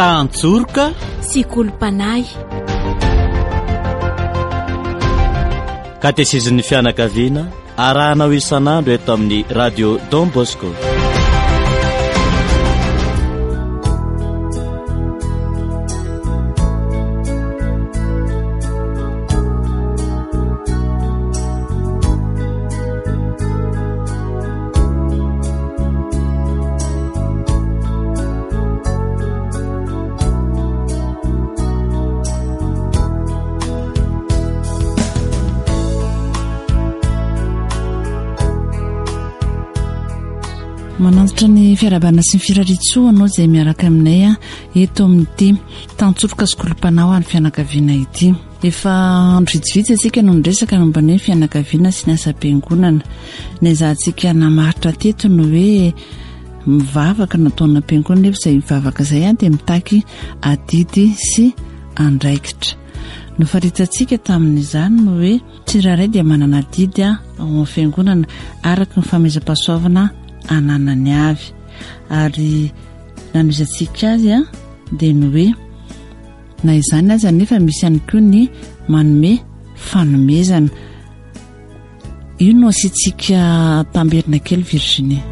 Tantjoroka sy Kolompanay. Katezizin'ny fianakaviana arahanao isan'andro eto amin'ny radio Don Bosco. Manantitra ny fiarabana sy ny firaritsoa anao izay miaraka aminay eto amin'ity Tantjoroka sy Kolompanay ny fianakaviana ity. Efa andro vitsivitsy antsika no miresaka momba ny fianakaviana sy ny asa-piangonana. Nezahantsika namaritra teto no hoe mivavaka nataona am-piangonana nefa izay mivavaka izay dia mitaky adidy sy andraikitra. No faritantsika tamin'izany no hoe tsirairay dia manana adidy ao amin'ny fiangonana araka ny fanomezam-pahasoavana ananany avy, ary nanizantsika azy dia ny hoe na izany azy nefa misy ihany koa ny manome fanomezana. Io no asiantsika tamberina kely Virginie.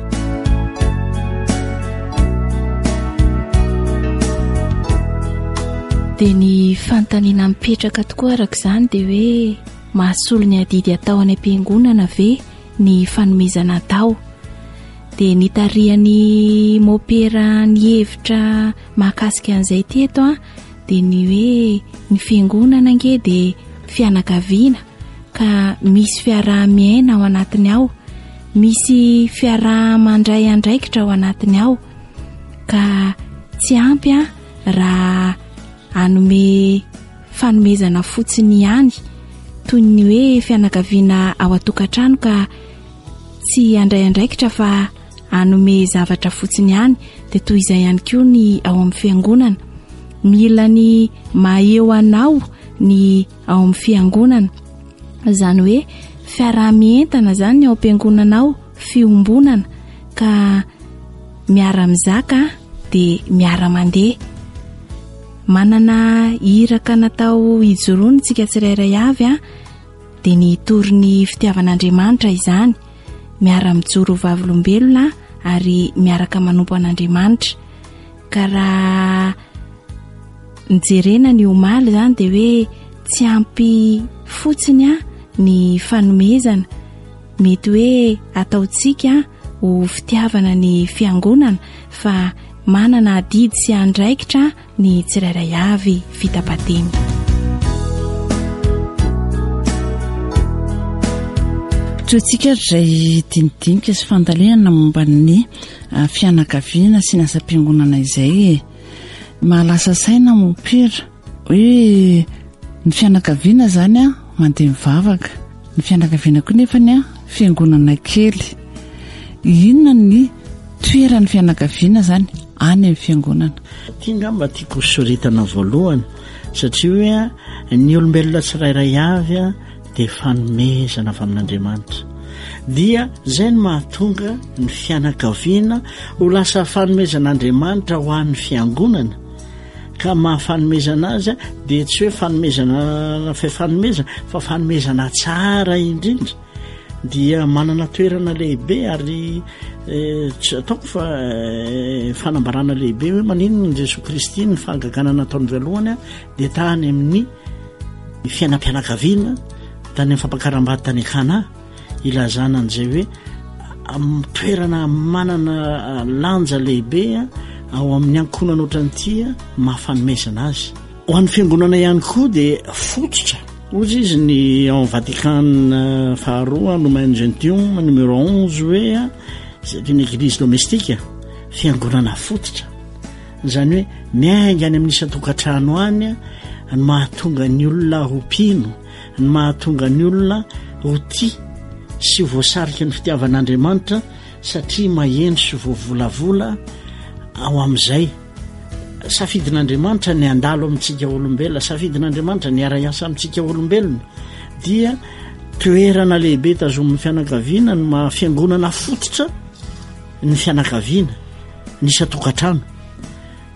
Dia ny fanontaniana mipetraka tokoa araka izany dia hoe mahasolo ny adidy atao any am-piangonana ve ny fanomezana atao? Dia nitarihany mopera ny hevitra mahakasika an'izay teto dia ny hoe ny fiangonana nge dia fianakaviana ka misy fiaraha-miaina ao anatiny ao, misy fiaraha-mandray andraikitra ao anatiny ao, ka tsy ampy raha hanome fanomezana fotsiny ihany toy ny hoe fianakaviana ao an-tokantrano ka tsy andray andraikitra fa hanome zavatra fotsiny ihany. Dia toy izay ihany koa ny ao amin'ny fiangonana, mila ny maheo anao ny ao amin'ny fiangonana, izany hoe fiaraha-mientana izany ny ao am-piangonanao, fiombonana, ka miara-mizaka dia miara-mandeha. Manana iraka natao hijoroany tsika tsirairay avy dia ny torin'ny fitiavan'Andriamanitra izany, miara-mijoro vavolombelona ary miaraka manompo an'Andriamanitra. Ka raha nijerena ny omaly izany dia hoe tsy ampy fotsiny ny fanomezana, mety hoe ataontsika ho fitiavana ny fiangonana fa manana adidy sy andraikitra ny tsirairay avy fita-patemy. Toetsika izay dinidinika sy fandalehana momba ny fianakaviana sy ny asa-piangonana izay mahalasa saina mopera hoe ny fianakaviana izany mandeha mivavaka, ny fianakaviana koa nefa ny fiangonana kely. Inona ny toeran'ny fianakaviana izany any amin'ny fiangonana? Tinga mba tiako soritana voalohany satria hoe ny olombelona tsirairay avy dia fanomezana avy amin'Andriamanitra, dia izay no mahatonga ny fianakaviana ho lasa fanomezan'Andriamanitra ho an'ny fiangonana. Ka mahafanomezana azy dia tsy hoe fanomezana fanomezana fa fanomezana tsara indrindra, dia manana toerana lehibe ary tsy ataoko fa fanambarana lehibe hoe maninona ny Jesoa Kristy ny fahagagana nataony voalohany dia tany amin'ny fiainam-pianakaviana, tany amin'ny fampakaram-bady tany Kana, ilazana an'izay hoe toerana manana lanja lehibe ao amin'ny ankonana ohatran'ity mahafanomezana azy. Ho an'ny fiangonana ihany koa dia fototra, ozy izy ny ao amin'ny Vatikana faharoa Lumen Gentium numéro 11 hoe c'est une église domestique, fiangonana fototra, izany hoe miainga any amin'ny isan-tokantrano any ny mahatonga ny olona ho mpino, ny mahatonga ny olona ho tia sy voasarika ny fitiavan'Andriamanitra satria maheno sy voavolavola ao amin'izay. Safidin'Andriamanitra ny andalo amintsika olombelona, safidin'Andriamanitra ny ara-iasa amintsika olombelona, dia toerana lehibe tazomin'ny fianakaviana ny mahafiangonana fototra ny fianakaviana, ny isan-tokantrano.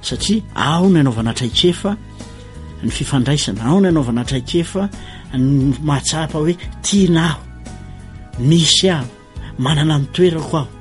satria ao ny anaovana traikefa ny fifandraisana, ao ny anaovana traikefa ny mahatsapa hoe tiana aho, misy aho, manana ny toerako aho.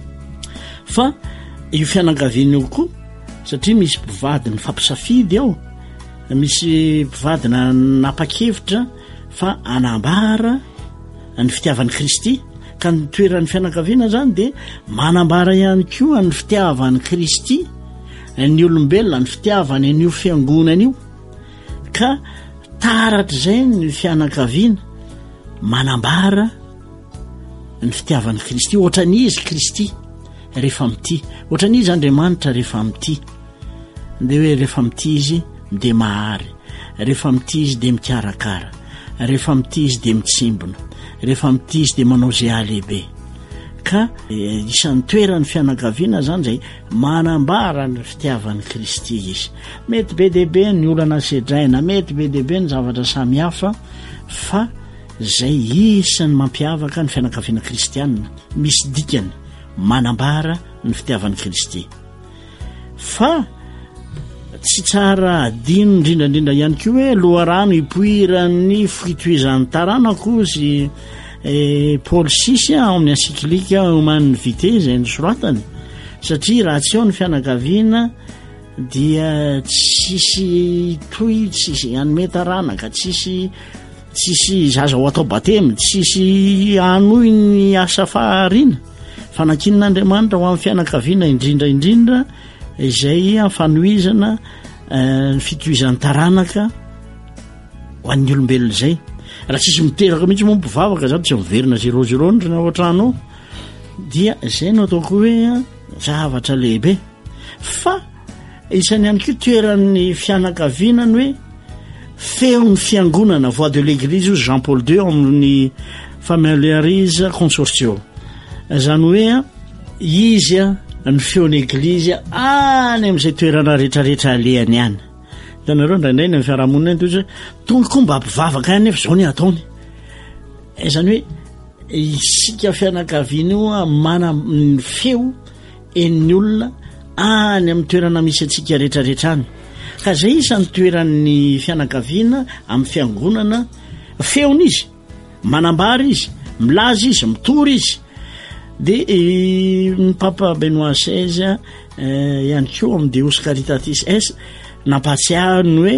Fa io fianakaviana io koa satria misy mpivady ny fampisafidy ao, misy mpivady napakevitra fa anambara ny fitiavan'i Kristy, ka ny toeran'ny fianakaviana zany dia manambara ihany koa ny fitiavan'i Kristy ny olombelona, ny fitiavany an'io fiangonana io. Ka taratra izay ny fianakaviana manambara ny fitiavan'i Kristy, ohatran'izy Kristy rehefa mity, ohatran'izy Andriamanitra rehefa mity, dia hoe rehefa mity izy dia mahary, rehefa mity izy dia mikarakara, rehefa mity izy dia mitsimbona, rehefa mity izy dia manao izay alehibe. Ka isan'ny toeran'ny fianakaviana zany zay manambara ny fitiavan'i Kristy izy. Mety be dehibe ny olana sedraina, mety be dehibe ny zavatra samihafa, fa zay isan'ny mampiavaka ny fianakaviana kristianina, misy dikany manambara ny fitiavan'i Kristy. Fa tsy tsara adino indrindrandrindra ihany koa hoe loharano ipoiran'ny fitohizan'ny taranako izy Paul 6 ao amin'ny encyclique Humanum Vitae izay nosoratany, satria raha tsy ao ny fianakaviana dia tsisy toy, tsisy hanome taranaka, tsisy zaza ho atao batemy, tsisy hanohy ny asa fahariana. Fanakin'Andriamanitra ho amin'ny fianakaviana indrindraindrindra izay fanohizana ny fitohizan'ny taranaka ho an'ny olombelona izay. Raha tsisy miteraka mihitsy moa mpivavaka zany tsy miverina 0-0 ndrina ohatrano, dia izay no ataoko hoe zavatra lehibe. Fa isany ihany koa toeran'ny fianakaviana ny hoe feon'ny fiangonana, voix de l'église Jean Paul II amin'ny Familiaris Consortio, zany hoe izy ny feon'ny eglizy any amin'izay toerana rehetrarehetra alehany ihany. Hitanareo indraindray ny fiarahamonina ny toy tonga koa mba mpivavaka ihany nefa zao ny ataony. Zany hoe isika fianakaviana io mana ny feo en'ny olona any amin'ny toerana misy atsika rehetrarehetra any. Ka zay isan'ny toeran'ny fianakaviana amin'ny fiangonana, feony izy, manambara izy, milaza izy, mitory izy. Dia ny Papa Benoît XVI ihany koa amin'ny Deus Caritatis S nampatsiahany hoe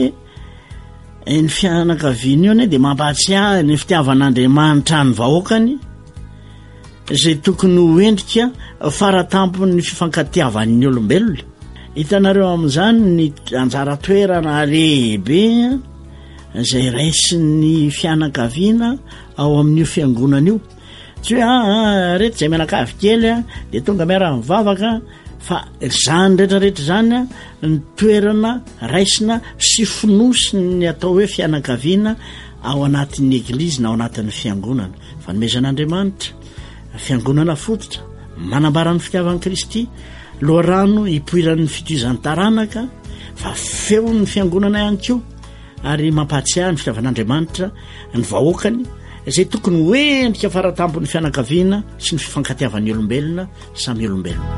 ny fianakaviana io ane dia mampatsiahy ny fitiavan'Andriamanitra ny vahoakany izay tokony ho endrika faratampony fifankatiavan'ny olombelona. Hitanareo amin'izany ny anjara toerana lehibe izay raisin'ny fianakaviana ao amin'io fiangonana io. Tsy hoe rehetra izay mianakavy kely dia tonga miara mivavaka, fa zany rehetrarehetra zany ny toerana raisina sy finosiny atao hoe fianakaviana ao anatin'ny eglizy na ao anatin'ny fiangonana. Fanomezan'Andriamanitra, fiangonana fototra, manambara ny fitiavan'i Kristy, loharano ipoiran'ny fitohizan'ny taranaka, fa feo ny fiangonana ihany koa, ary mampatsiahy ny fitiavan'Andriamanitra ny vahoakany izay tokony hoendrika faratampony fianakaviana sy ny fifankatiavan'ny olombelona samy olombelona.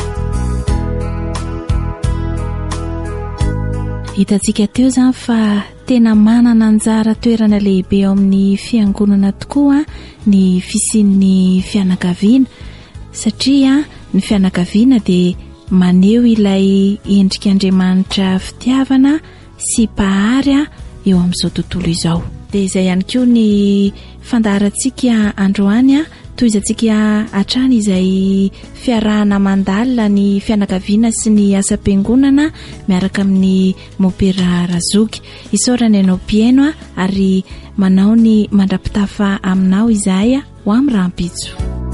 Hitantsika teo zany fa tena manana anjara toerana lehibe ao amin'ny fiangonana tokoa ny fisian'ny fianakaviana, satria ny fianakaviana dia maneho ilay endrik'Andriamanitra fitiavana sy pahary eo amin'izao tontolo izao. Dia izay ihany koa ny fandaharantsika androany toizantsika hatrany izay fiarahana mandalina ny fianakaviana sy ny asam-piangonana miaraka amin'ny Mopera Razoky. Isaorana ianao pieno ary manao ny mandrapitafa aminao izahay ho amin'ny rahampitso.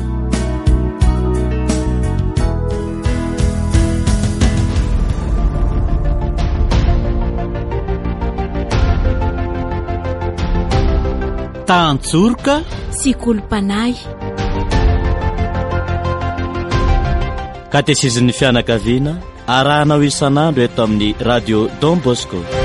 Tantsorika sy kolompanay. Katesizin'ny fianakaviana arahanao isan'andro eto amin'ny Radio Don Bosco.